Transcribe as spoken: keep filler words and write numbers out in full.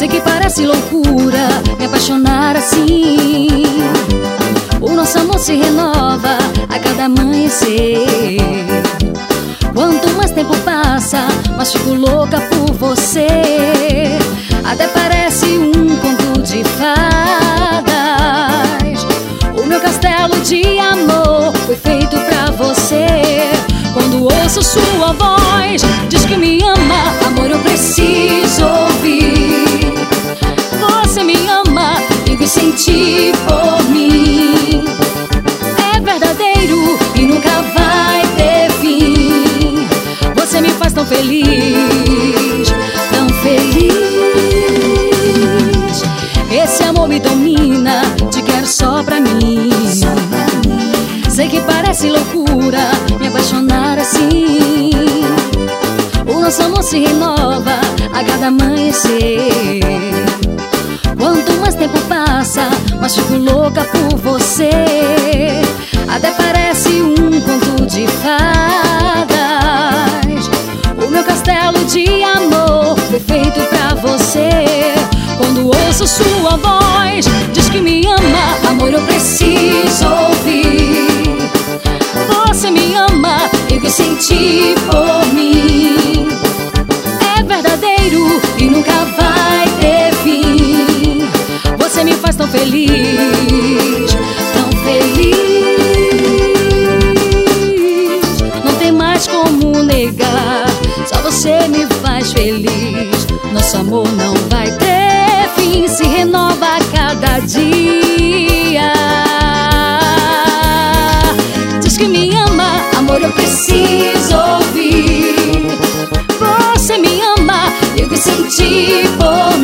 Sei que parece loucura me apaixonar assim. O nosso amor se renova a cada amanhecer. Quanto mais tempo passa, mais fico louca por você. Até parece um conto de fadas. O meu castelo de amor foi feito pra você. Quando ouço sua voz, diz que me ama. Amor, eu preciso ouvir. Você me ama, digo e senti por mim. É verdadeiro e nunca vai ter fim. Você me faz tão feliz, tão feliz. Esse amor me domina, te quero só pra mim. Sei que parece loucura me apaixonar assim. O nosso amor se renova a cada amanhecer. Quanto mais tempo passa, mais fico louca por você. Até parece um conto de fadas. O meu castelo de amor foi feito pra você. Quando ouço sua voz, diz que me ama. Amor, eu preciso ouvir. Você me ama, eu que senti por mim. É verdadeiro e nunca vai ter fim. Você me faz tão feliz, tão feliz. Não tem mais como negar, só você me faz feliz. Nosso amor não vai ter fim, se renova a cada dia. Diz que me ama, amor, eu preciso ouvir. Você me ama, eu que senti por